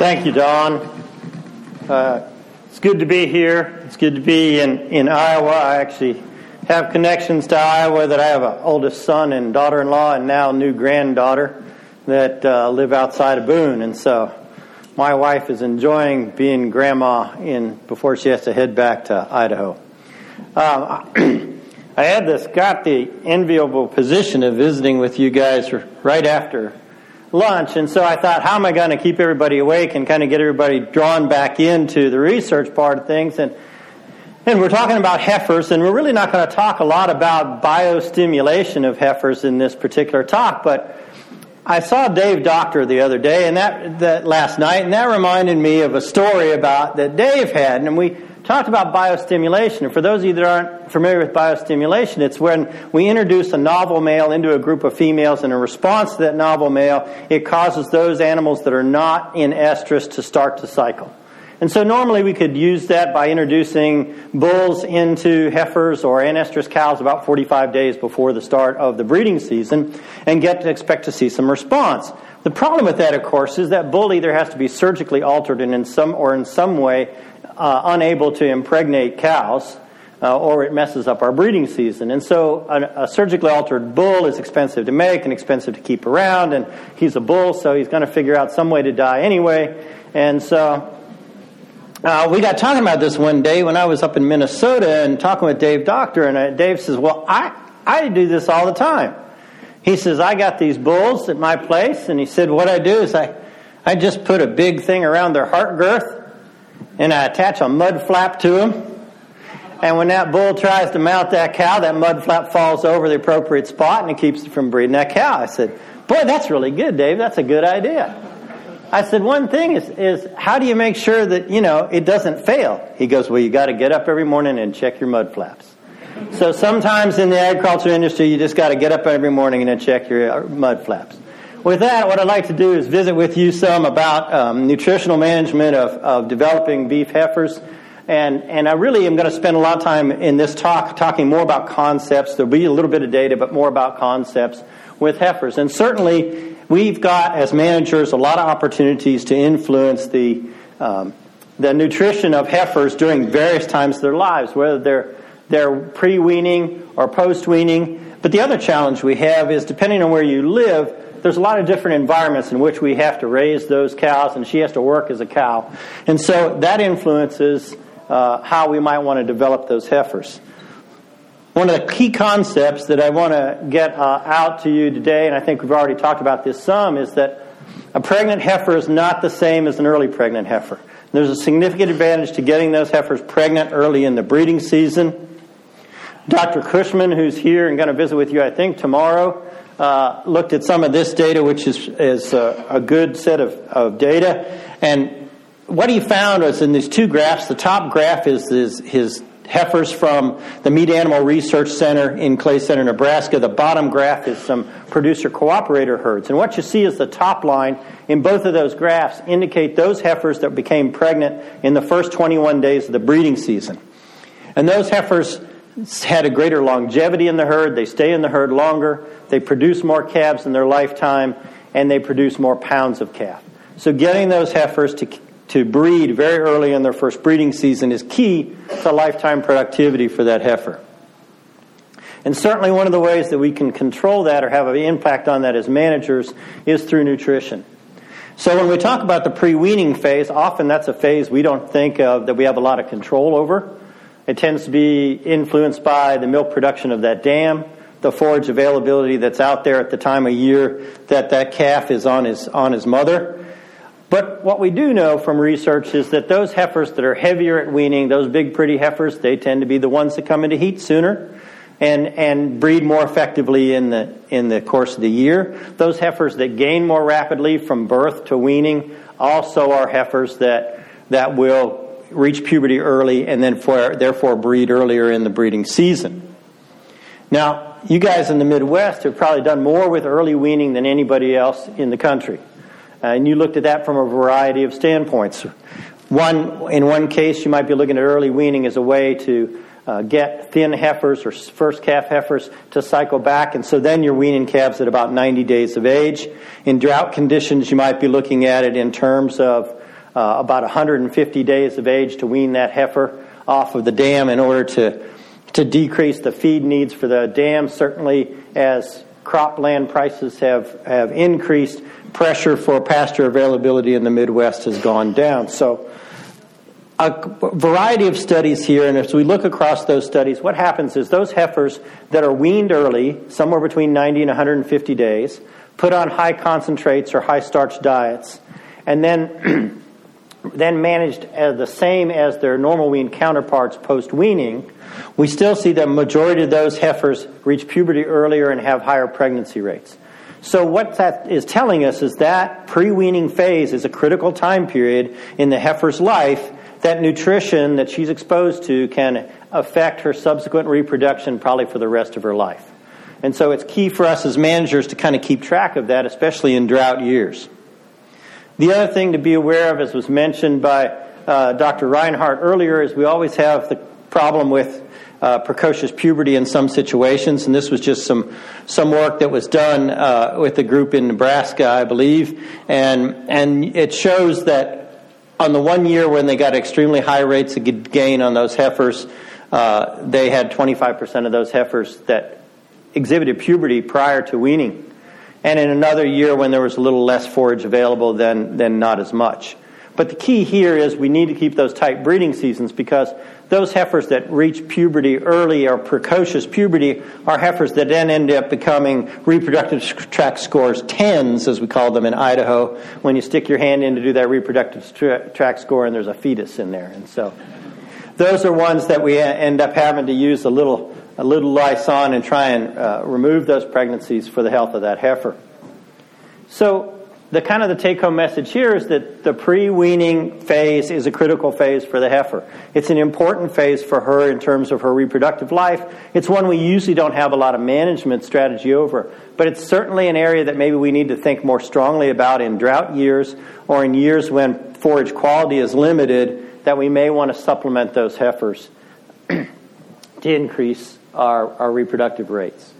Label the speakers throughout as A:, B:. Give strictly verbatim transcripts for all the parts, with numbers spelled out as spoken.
A: Thank you, Don. Uh, it's good to be here. It's good to be in, in Iowa. I actually have connections to Iowa that I have an oldest son and daughter-in-law and now new granddaughter that uh, live outside of Boone. And so my wife is enjoying being grandma in before she has to head back to Idaho. Um, I had this, got the enviable position of visiting with you guys right after lunch, and so I thought, how am I going to keep everybody awake and kind of get everybody drawn back into the research part of things? And and we're talking about heifers, and we're really not going to talk a lot about biostimulation of heifers in this particular talk, but I saw Dave Doctor the other day, and that, that last night, and that reminded me of a story about that Dave had, and we talked about biostimulation. And for those of you that aren't familiar with biostimulation, it's when we introduce a novel male into a group of females, and in response to that novel male, it causes those animals that are not in estrus to start to cycle. And so normally we could use that by introducing bulls into heifers or anestrus cows about forty-five days before the start of the breeding season and get to expect to see some response. The problem with that, of course, is that bull either has to be surgically altered and in some or in some way uh, unable to impregnate cows, uh, or it messes up our breeding season. And so a, a surgically altered bull is expensive to make and expensive to keep around, and he's a bull, so he's going to figure out some way to die anyway. And so uh, we got talking about this one day when I was up in Minnesota and talking with Dave Doctor, and uh, Dave says, well, I, I do this all the time. He says, I got these bulls at my place, and he said, what I do is I, I just put a big thing around their heart girth, and I attach a mud flap to them. And when that bull tries to mount that cow, that mud flap falls over the appropriate spot, and it keeps it from breeding that cow. I said, boy, that's really good, Dave. That's a good idea. I said, one thing is, is how do you make sure that, you know, it doesn't fail? He goes, well, you got to get up every morning and check your mud flaps. So sometimes in the agriculture industry, you just got to get up every morning and then check your mud flaps. With that, what I'd like to do is visit with you some about um, nutritional management of, of developing beef heifers. And, and I really am going to spend a lot of time in this talk talking more about concepts. There'll be a little bit of data, but more about concepts with heifers. And certainly, we've got, as managers, a lot of opportunities to influence the, um, the nutrition of heifers during various times of their lives, whether they're They're pre-weaning or post-weaning. But the other challenge we have is, depending on where you live, there's a lot of different environments in which we have to raise those cows, and she has to work as a cow. And so that influences uh, how we might want to develop those heifers. One of the key concepts that I want to get uh, out to you today, and I think we've already talked about this some, is that a pregnant heifer is not the same as an early pregnant heifer. There's a significant advantage to getting those heifers pregnant early in the breeding season. Doctor Cushman, who's here and going to visit with you, I think, tomorrow, uh, looked at some of this data, which is, is a, a good set of, of data. And what he found was in these two graphs, the top graph is his, his heifers from the Meat Animal Research Center in Clay Center, Nebraska. The bottom graph is some producer-cooperator herds. And what you see is the top line in both of those graphs indicate those heifers that became pregnant in the first twenty-one days of the breeding season. And those heifers had a greater longevity in the herd. They stay in the herd longer. They produce more calves in their lifetime, and they produce more pounds of calf. So getting those heifers to to breed very early in their first breeding season is key to lifetime productivity for that heifer. And certainly one of the ways that we can control that or have an impact on that as managers is through nutrition. So when we talk about the pre-weaning phase, often that's a phase we don't think of that we have a lot of control over. It tends to be influenced by the milk production of that dam, the forage availability that's out there at the time of year that that calf is on his on his mother. But what we do know from research is that those heifers that are heavier at weaning, those big pretty heifers, they tend to be the ones that come into heat sooner and and breed more effectively in the in the course of the year. Those heifers that gain more rapidly from birth to weaning also are heifers that that will reach puberty early and then for, therefore breed earlier in the breeding season. Now, you guys in the Midwest have probably done more with early weaning than anybody else in the country. Uh, and you looked at that from a variety of standpoints. One, in one case, you might be looking at early weaning as a way to uh, get thin heifers or first calf heifers to cycle back, and so then you're weaning calves at about ninety days of age. In drought conditions, you might be looking at it in terms of uh, about one hundred fifty days of age to wean that heifer off of the dam in order to to decrease the feed needs for the dam. Certainly, as cropland prices have, have increased, pressure for pasture availability in the Midwest has gone down. So a variety of studies here, and as we look across those studies, what happens is those heifers that are weaned early, somewhere between ninety and one hundred fifty days, put on high concentrates or high starch diets, and then then managed as the same as their normal weaned counterparts post-weaning, we still see the majority of those heifers reach puberty earlier and have higher pregnancy rates. So what that is telling us is that pre-weaning phase is a critical time period in the heifer's life that nutrition that she's exposed to can affect her subsequent reproduction probably for the rest of her life. And so it's key for us as managers to kind of keep track of that, especially in drought years. The other thing to be aware of, as was mentioned by uh, Doctor Reinhardt earlier, is we always have the problem with uh, precocious puberty in some situations, and this was just some some work that was done uh, with a group in Nebraska, I believe, and and it shows that on the one year when they got extremely high rates of gain on those heifers, uh, they had twenty-five percent of those heifers that exhibited puberty prior to weaning. And in another year when there was a little less forage available, then, then not as much. But the key here is we need to keep those tight breeding seasons, because those heifers that reach puberty early or precocious puberty are heifers that then end up becoming reproductive tract scores tens, as we call them in Idaho, when you stick your hand in to do that reproductive tra- tract score and there's a fetus in there. And so those are ones that we end up having to use a little a little lice on and try and uh, remove those pregnancies for the health of that heifer. So the kind of the take-home message here is that the pre-weaning phase is a critical phase for the heifer. It's an important phase for her in terms of her reproductive life. It's one we usually don't have a lot of management strategy over, but it's certainly an area that maybe we need to think more strongly about in drought years or in years when forage quality is limited, that we may want to supplement those heifers to increase Our, our reproductive rates.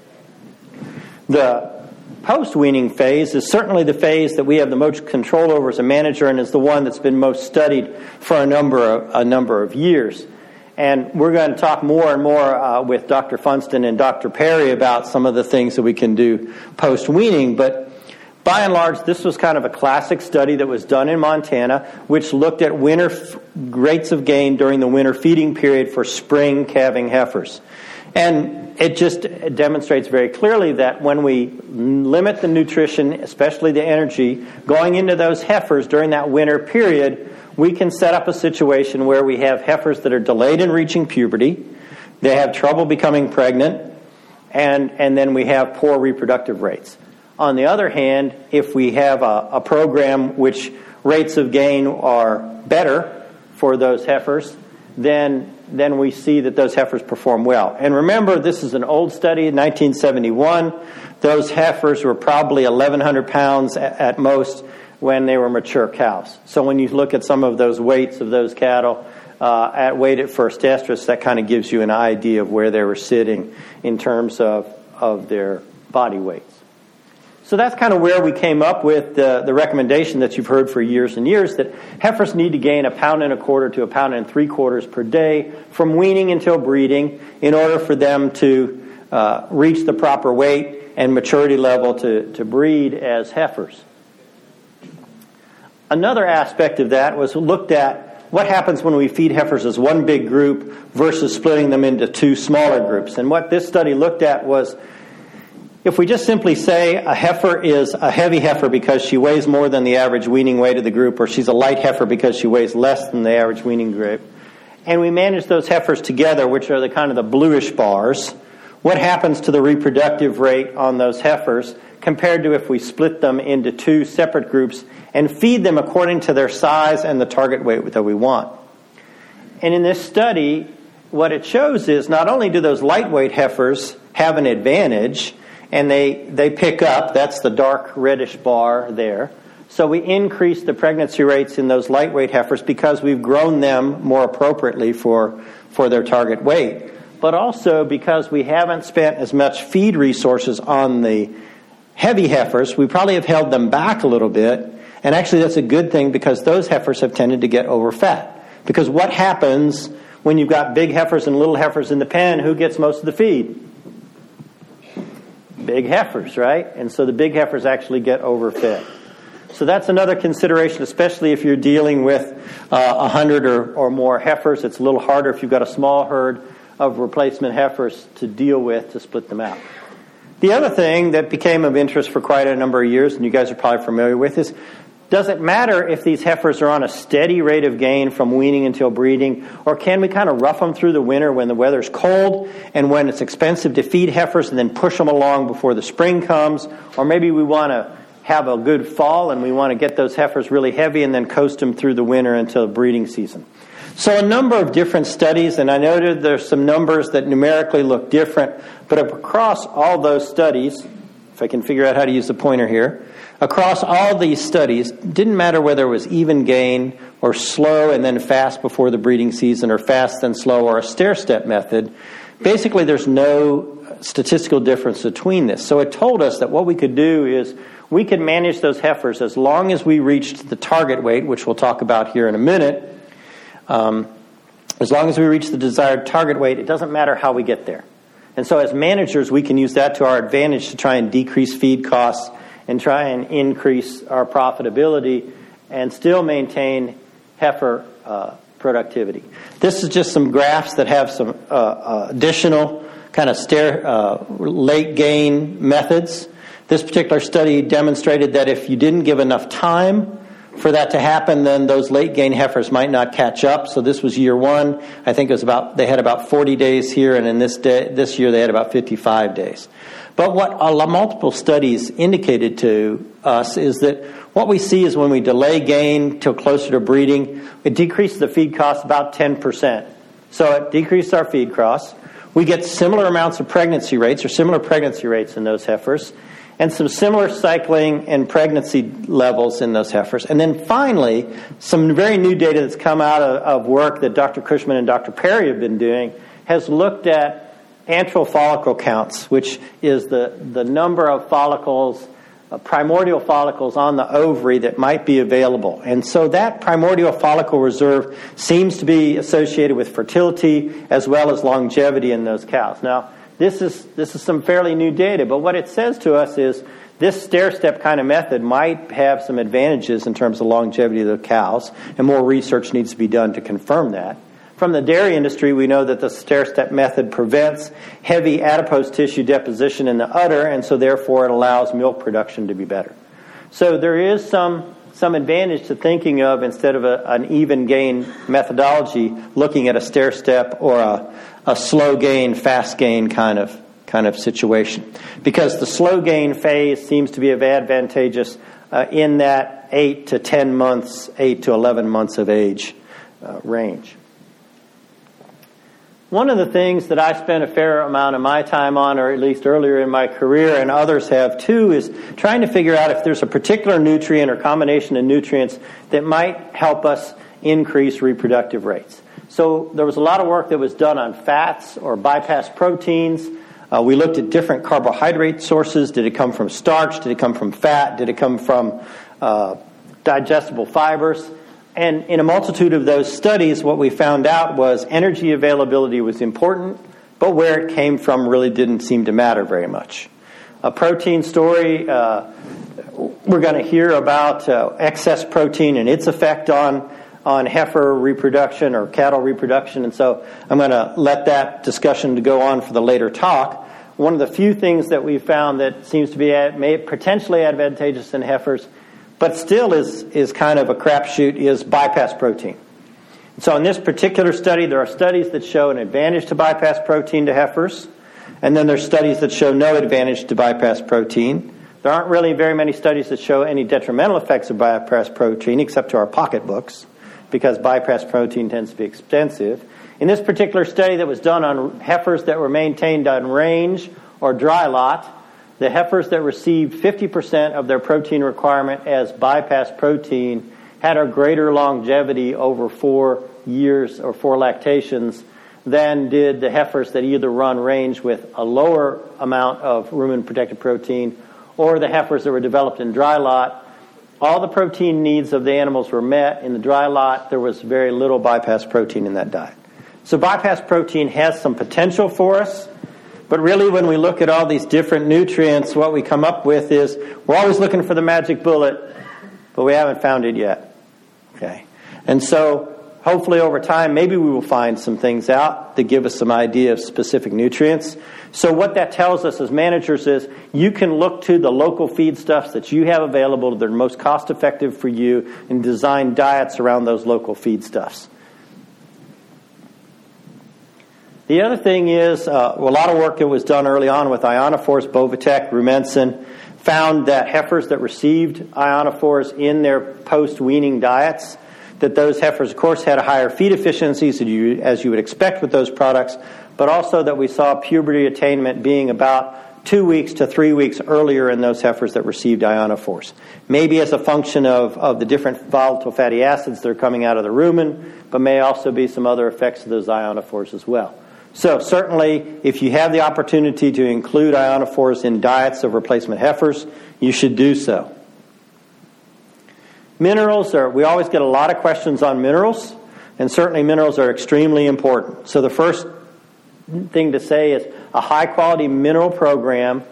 A: The post-weaning phase is certainly the phase that we have the most control over as a manager, and is the one that's been most studied for a number of, a number of years. And we're going to talk more and more uh, with Doctor Funston and Doctor Perry about some of the things that we can do post-weaning. But by and large, this was kind of a classic study that was done in Montana, which looked at winter f- rates of gain during the winter feeding period for spring calving heifers. And it just demonstrates very clearly that when we limit the nutrition, especially the energy, going into those heifers during that winter period, we can set up a situation where we have heifers that are delayed in reaching puberty, they have trouble becoming pregnant, and, and then we have poor reproductive rates. On the other hand, if we have a, a program which rates of gain are better for those heifers, then then we see that those heifers perform well. And remember, this is an old study, nineteen seventy-one. Those heifers were probably eleven hundred pounds at most when they were mature cows. So when you look at some of those weights of those cattle uh, at weight at first estrus, that kind of gives you an idea of where they were sitting in terms of, of their body weights. So that's kind of where we came up with the, the recommendation that you've heard for years and years, that heifers need to gain a pound and a quarter to a pound and three quarters per day from weaning until breeding in order for them to uh, reach the proper weight and maturity level to, to breed as heifers. Another aspect of that was looked at what happens when we feed heifers as one big group versus splitting them into two smaller groups. And what this study looked at was, if we just simply say a heifer is a heavy heifer because she weighs more than the average weaning weight of the group, or she's a light heifer because she weighs less than the average weaning group, and we manage those heifers together, which are the kind of the bluish bars, what happens to the reproductive rate on those heifers compared to if we split them into two separate groups and feed them according to their size and the target weight that we want? And in this study, what it shows is not only do those lightweight heifers have an advantage, and they, they pick up, that's the dark reddish bar there. So we increase the pregnancy rates in those lightweight heifers because we've grown them more appropriately for, for their target weight. But also because we haven't spent as much feed resources on the heavy heifers, we probably have held them back a little bit, And actually that's a good thing because those heifers have tended to get over fat. Because what happens when you've got big heifers and little heifers in the pen? Who gets most of the feed? Big heifers, right? And so the big heifers actually get overfed. So that's another consideration, especially if you're dealing with uh, one hundred or, or more heifers. It's a little harder if you've got a small herd of replacement heifers to deal with to split them out. The other thing that became of interest for quite a number of years, and you guys are probably familiar with, is does it matter if these heifers are on a steady rate of gain from weaning until breeding, or can we kind of rough them through the winter when the weather's cold and when it's expensive to feed heifers and then push them along before the spring comes? Or maybe we want to have a good fall and we want to get those heifers really heavy and then coast them through the winter until the breeding season. So a number of different studies, and I noted there's some numbers that numerically look different, but across all those studies, if I can figure out how to use the pointer here, across all these studies, didn't matter whether it was even gain or slow and then fast before the breeding season or fast then slow or a stair-step method. Basically, there's no statistical difference between this. So it told us that what we could do is we could manage those heifers as long as we reached the target weight, which we'll talk about here in a minute. Um, as long as we reach the desired target weight, it doesn't matter how we get there. And so as managers, we can use that to our advantage to try and decrease feed costs and try and increase our profitability and still maintain heifer uh, productivity. This is just some graphs that have some uh, uh, additional kind of stair, uh, late gain methods. This particular study demonstrated that if you didn't give enough time for that to happen, then those late gain heifers might not catch up. So this was year one. I think it was about they had about forty days here, and in this day, this year they had about fifty-five days. But what uh, multiple studies indicated to us is that what we see is when we delay gain till closer to breeding, it decreases the feed cost about ten percent. So it decreases our feed costs. We get similar amounts of pregnancy rates or similar pregnancy rates in those heifers, and some similar cycling and pregnancy levels in those heifers. And then finally, some very new data that's come out of, of work that Doctor Cushman and Doctor Perry have been doing has looked at antral follicle counts, which is the, the number of follicles, uh, primordial follicles on the ovary that might be available. And so that primordial follicle reserve seems to be associated with fertility as well as longevity in those cows. Now, This is this is some fairly new data, but what it says to us is this stair-step kind of method might have some advantages in terms of longevity of the cows, and more research needs to be done to confirm that. From the dairy industry, we know that the stair-step method prevents heavy adipose tissue deposition in the udder, and so therefore it allows milk production to be better. So there is some some advantage to thinking of, instead of a, an even gain methodology, looking at a stair-step or a a slow gain, fast gain kind of kind of situation. Because the slow gain phase seems to be advantageous uh, in that eight to ten months, eight to eleven months of age uh, range. One of the things that I spent a fair amount of my time on, or at least earlier in my career, and others have too, is trying to figure out if there's a particular nutrient or combination of nutrients that might help us increase reproductive rates. So there was a lot of work that was done on fats or bypass proteins. Uh, we looked at different carbohydrate sources. Did it come from starch? Did it come from fat? Did it come from uh, digestible fibers? And in a multitude of those studies, what we found out was energy availability was important, but where it came from really didn't seem to matter very much. A protein story, uh, we're going to hear about uh, excess protein and its effect on on heifer reproduction or cattle reproduction, and so I'm going to let that discussion to go on for the later talk. One of the few things that we found that seems to be ad, may, potentially advantageous in heifers, but still is, is kind of a crapshoot, is bypass protein. So in this particular study, there are studies that show an advantage to bypass protein to heifers, and then there's studies that show no advantage to bypass protein. There aren't really very many studies that show any detrimental effects of bypass protein, except to our pocketbooks, because bypass protein tends to be expensive. In this particular study that was done on heifers that were maintained on range or dry lot, the heifers that received fifty percent of their protein requirement as bypass protein had a greater longevity over four years or four lactations than did the heifers that either run range with a lower amount of rumen-protected protein, or the heifers that were developed in dry lot all the protein needs of the animals were met. In the dry lot, there was very little bypass protein in that diet. So bypass protein has some potential for us, but really when we look at all these different nutrients, what we come up with is we're always looking for the magic bullet, but we haven't found it yet. Okay, and so hopefully over time, maybe we will find some things out that give us some idea of specific nutrients. So what that tells us as managers is you can look to the local feedstuffs that you have available that are most cost effective for you and design diets around those local feedstuffs. The other thing is uh, a lot of work that was done early on with ionophores, Bovatec, Rumensin, found that heifers that received ionophores in their post-weaning diets, that those heifers, of course, had a higher feed efficiency, as you, as you would expect with those products, but also that we saw puberty attainment being about two weeks to three weeks earlier in those heifers that received ionophores. Maybe as a function of, of the different volatile fatty acids that are coming out of the rumen, but may also be some other effects of those ionophores as well. So certainly, if you have the opportunity to include ionophores in diets of replacement heifers, you should do so. Minerals are, we always get a lot of questions on minerals, and certainly minerals are extremely important. So the first thing to say is a high-quality mineral program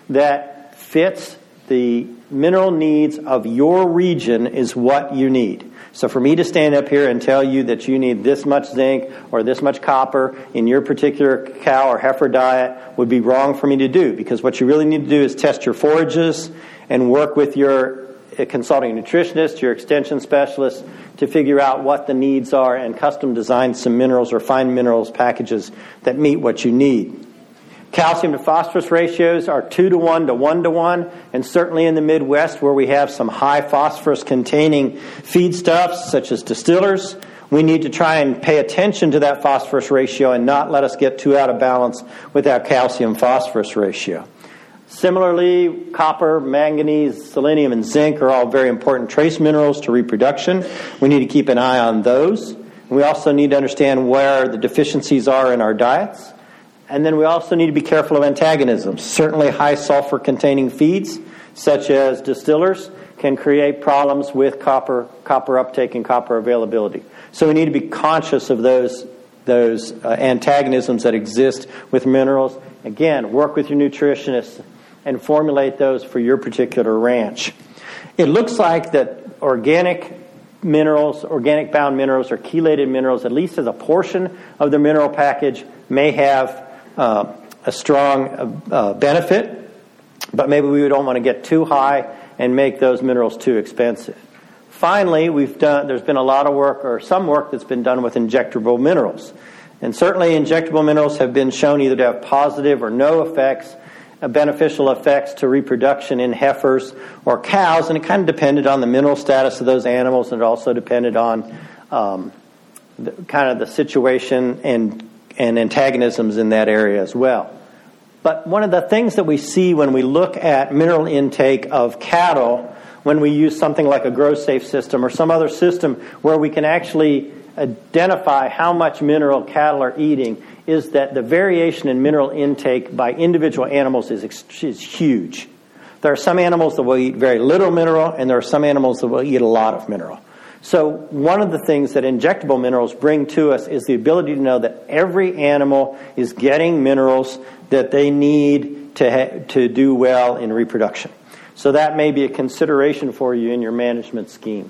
A: that fits the mineral needs of your region is what you need. So for me to stand up here and tell you that you need this much zinc or this much copper in your particular cow or heifer diet would be wrong for me to do, because what you really need to do is test your forages and work with your consulting nutritionist, your extension specialist, to figure out what the needs are and custom design some minerals or fine minerals packages that meet what you need. Calcium to phosphorus ratios are two to one to one to one, and certainly in the Midwest where we have some high phosphorus containing feedstuffs such as distillers, we need to try and pay attention to that phosphorus ratio and not let us get too out of balance with our calcium phosphorus ratio. Similarly, copper, manganese, selenium, and zinc are all very important trace minerals to reproduction. We need to keep an eye on those. We also need to understand where the deficiencies are in our diets. And then we also need to be careful of antagonisms. Certainly high sulfur containing feeds, such as distillers, can create problems with copper copper uptake and copper availability. So we need to be conscious of those, those uh, antagonisms that exist with minerals. Again, work with your nutritionist and formulate those for your particular ranch. It looks like that organic minerals, organic bound minerals or chelated minerals, at least as a portion of the mineral package, may have uh, a strong uh, uh, benefit, but maybe we don't want to get too high and make those minerals too expensive. Finally, we've done, there's been a lot of work, or some work that's been done with injectable minerals. And certainly injectable minerals have been shown either to have positive or no effects, uh, beneficial effects to reproduction in heifers or cows, and it kind of depended on the mineral status of those animals, and it also depended on um, the, kind of the situation and, and antagonisms in that area as well. But one of the things that we see when we look at mineral intake of cattle, when we use something like a GrowSafe system or some other system where we can actually identify how much mineral cattle are eating, is that the variation in mineral intake by individual animals is, is huge. There are some animals that will eat very little mineral, and there are some animals that will eat a lot of mineral. So one of the things that injectable minerals bring to us is the ability to know that every animal is getting minerals that they need to ha- to do well in reproduction. So that may be a consideration for you in your management scheme.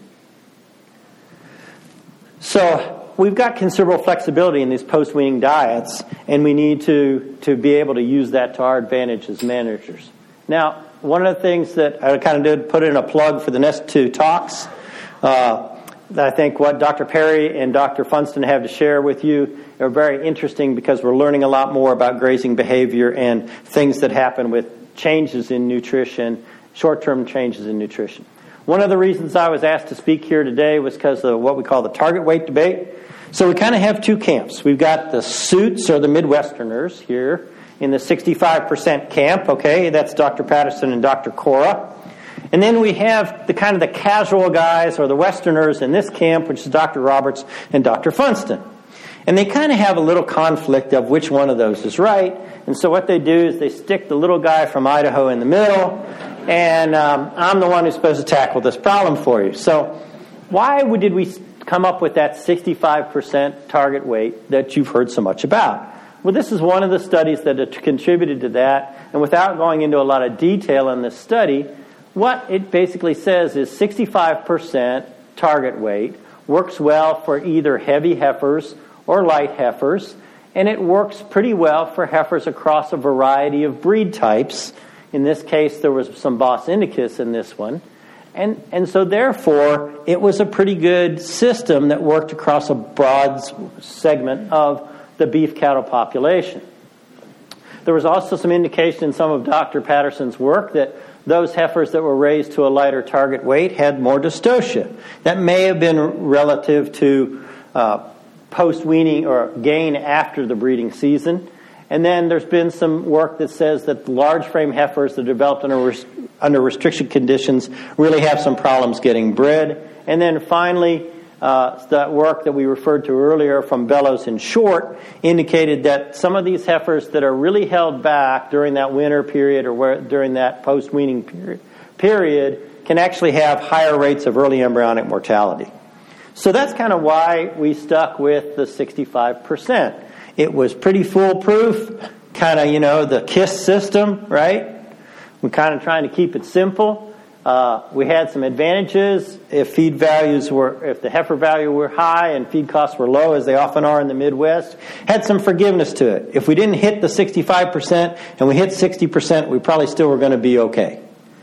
A: So we've got considerable flexibility in these post-weaning diets, and we need to, to be able to use that to our advantage as managers. Now, one of the things that I kind of did put in a plug for the next two talks, uh, I think what Doctor Perry and Doctor Funston have to share with you are very interesting, because we're learning a lot more about grazing behavior and things that happen with changes in nutrition, short-term changes in nutrition. One of the reasons I was asked to speak here today was because of what we call the target weight debate. So we kind of have two camps. We've got the suits, or the Midwesterners, here in the sixty-five percent camp. Okay, that's Doctor Patterson and Doctor Cora. And then we have the kind of the casual guys, or the Westerners, in this camp, which is Doctor Roberts and Doctor Funston. And they kind of have a little conflict of which one of those is right. And so what they do is they stick the little guy from Idaho in the middle, and um, I'm the one who's supposed to tackle this problem for you. So why would, did we come up with that sixty-five percent target weight that you've heard so much about? Well, this is one of the studies that have contributed to that, and without going into a lot of detail in this study, what it basically says is sixty-five percent target weight works well for either heavy heifers or light heifers, and it works pretty well for heifers across a variety of breed types. In this case, there was some Bos indicus in this one. And, and so therefore, it was a pretty good system that worked across a broad segment of the beef cattle population. There was also some indication in some of Doctor Patterson's work that those heifers that were raised to a lighter target weight had more dystocia. That may have been relative to uh, post-weaning or gain after the breeding season. And then there's been some work that says that large frame heifers that developed under, res- under restriction conditions really have some problems getting bred. And then finally, uh, that work that we referred to earlier from Bellows and Short indicated that some of these heifers that are really held back during that winter period or where, during that post-weaning period, period can actually have higher rates of early embryonic mortality. So that's kind of why we stuck with the sixty-five percent. It was pretty foolproof, kind of, you know, the KISS system, right? We're kind of trying to keep it simple. Uh, we had some advantages if feed values were, if the heifer value were high and feed costs were low, as they often are in the Midwest. Had some forgiveness to it. If we didn't hit the sixty-five percent and we hit sixty percent, we probably still were going to be okay.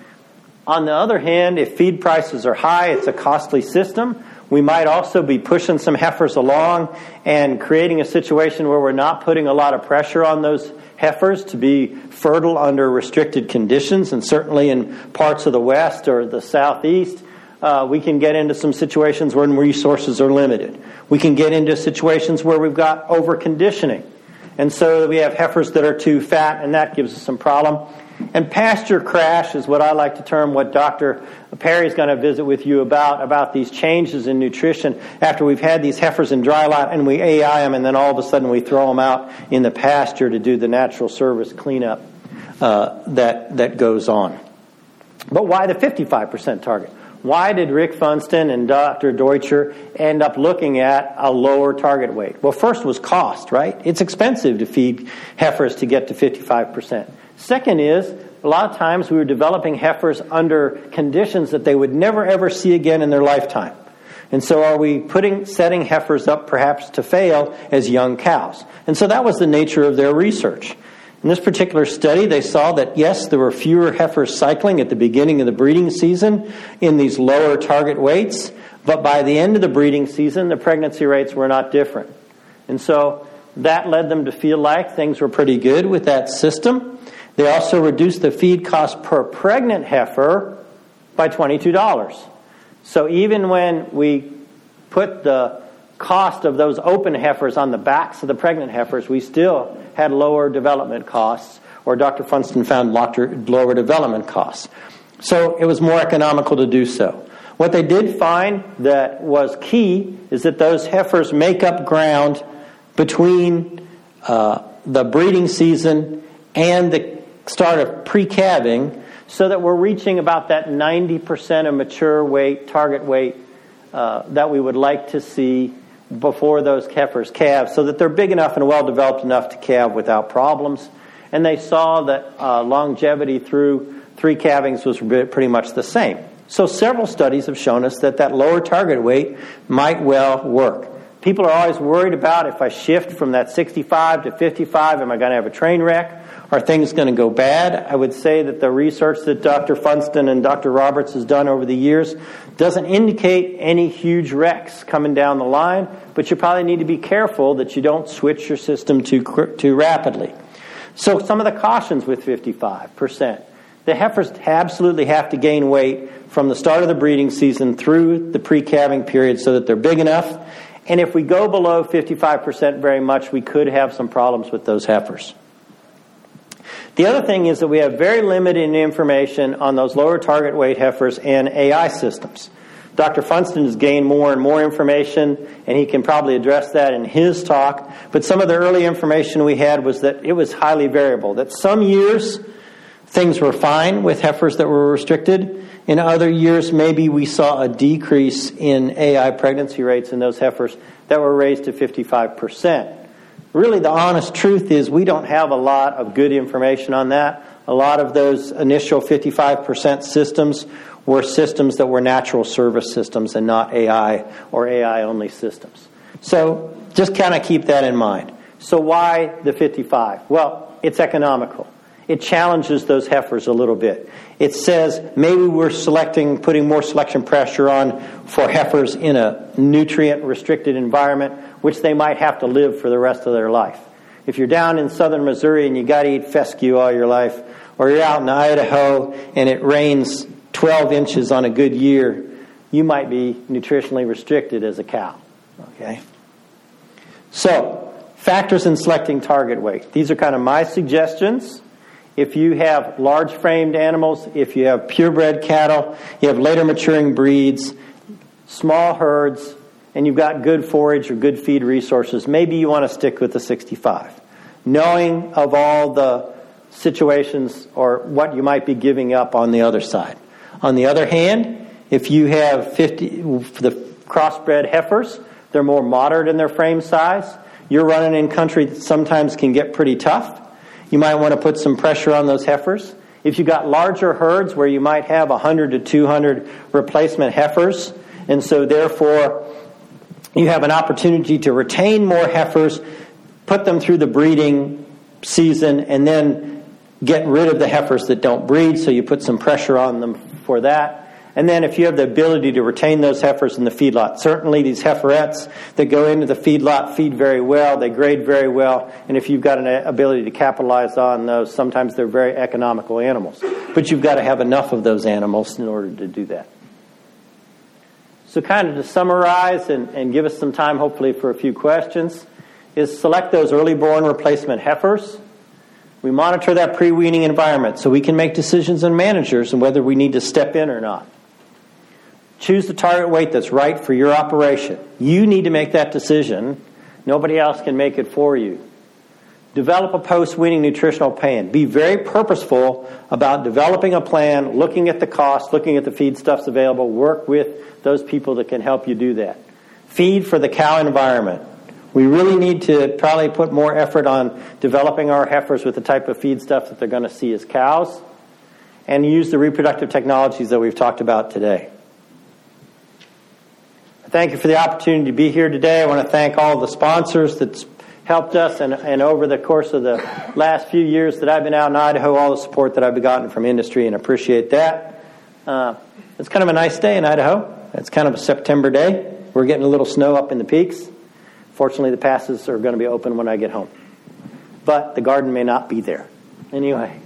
A: On the other hand, if feed prices are high, it's a costly system. We might also be pushing some heifers along and creating a situation where we're not putting a lot of pressure on those heifers to be fertile under restricted conditions. And certainly in parts of the West or the Southeast, uh, we can get into some situations where resources are limited. We can get into situations where we've got over-conditioning. And so we have heifers that are too fat, and that gives us some problem. And pasture crash is what I like to term what Doctor Perry is going to visit with you about, about these changes in nutrition after we've had these heifers in dry lot and we A I them and then all of a sudden we throw them out in the pasture to do the natural service cleanup uh, that, that goes on. But why the fifty-five percent target? Why did Rick Funston and Doctor Deutscher end up looking at a lower target weight? Well, first was cost, right? It's expensive to feed heifers to get to fifty-five percent. Second is, a lot of times we were developing heifers under conditions that they would never ever see again in their lifetime. And so are we putting, setting heifers up perhaps to fail as young cows? And so that was the nature of their research. In this particular study, they saw that, yes, there were fewer heifers cycling at the beginning of the breeding season in these lower target weights, but by the end of the breeding season, the pregnancy rates were not different. And so that led them to feel like things were pretty good with that system. They also reduced the feed cost per pregnant heifer by twenty-two dollars. So even when we put the cost of those open heifers on the backs of the pregnant heifers, we still had lower development costs, or Doctor Funston found lower development costs. So it was more economical to do so. What they did find that was key is that those heifers make up ground between uh, the breeding season and the start of pre-calving, so that we're reaching about that ninety percent of mature weight, target weight, uh, that we would like to see before those heifers calve, so that they're big enough and well-developed enough to calve without problems. And they saw that uh, longevity through three calvings was pretty much the same. So several studies have shown us that that lower target weight might well work. People are always worried about, if I shift from that sixty-five to fifty-five, am I going to have a train wreck? Are things going to go bad? I would say that the research that Doctor Funston and Doctor Roberts has done over the years doesn't indicate any huge wrecks coming down the line, but you probably need to be careful that you don't switch your system too, too rapidly. So some of the cautions with fifty-five percent. The heifers absolutely have to gain weight from the start of the breeding season through the pre-calving period so that they're big enough. And if we go below fifty-five percent very much, we could have some problems with those heifers. The other thing is that we have very limited information on those lower target weight heifers and A I systems. Doctor Funston has gained more and more information, and he can probably address that in his talk. But some of the early information we had was that it was highly variable, that some years things were fine with heifers that were restricted. In other years, maybe we saw a decrease in A I pregnancy rates in those heifers that were raised to fifty-five percent. Really, the honest truth is we don't have a lot of good information on that. A lot of those initial fifty-five percent systems were systems that were natural service systems and not A I or A I-only systems. So just kind of keep that in mind. So why the fifty-five? Well, it's economical. It challenges those heifers a little bit. It says maybe we're selecting, putting more selection pressure on for heifers in a nutrient-restricted environment, which they might have to live for the rest of their life. If you're down in southern Missouri and you got to eat fescue all your life, or you're out in Idaho and it rains twelve inches on a good year, you might be nutritionally restricted as a cow. Okay? So, factors in selecting target weight. These are kind of my suggestions. If you have large-framed animals, if you have purebred cattle, you have later maturing breeds, small herds, and you've got good forage or good feed resources, maybe you want to stick with the sixty-five. Knowing of all the situations or what you might be giving up on the other side. On the other hand, if you have fifty, the crossbred heifers, they're more moderate in their frame size. You're running in country that sometimes can get pretty tough. You might want to put some pressure on those heifers. If you've got larger herds where you might have one hundred to two hundred replacement heifers, and so therefore you have an opportunity to retain more heifers, put them through the breeding season, and then get rid of the heifers that don't breed, so you put some pressure on them for that. And then if you have the ability to retain those heifers in the feedlot, certainly these heiferettes that go into the feedlot feed very well, they grade very well, and if you've got an ability to capitalize on those, sometimes they're very economical animals. But you've got to have enough of those animals in order to do that. So kind of to summarize and, and give us some time hopefully for a few questions, is select those early born replacement heifers. We monitor that pre-weaning environment so we can make decisions as managers and whether we need to step in or not. Choose the target weight that's right for your operation. You need to make that decision. Nobody else can make it for you. Develop a post-weaning nutritional plan. Be very purposeful about developing a plan, looking at the cost, looking at the feedstuffs available. Work with those people that can help you do that. Feed for the cow environment. We really need to probably put more effort on developing our heifers with the type of feedstuff that they're going to see as cows, and use the reproductive technologies that we've talked about today. Thank you for the opportunity to be here today. I want to thank all the sponsors that's helped us, and, and over the course of the last few years that I've been out in Idaho, all the support that I've gotten from industry, and appreciate that. Uh, it's kind of a nice day in Idaho. It's kind of a September day. We're getting a little snow up in the peaks. Fortunately, the passes are going to be open when I get home. But the garden may not be there. Anyway.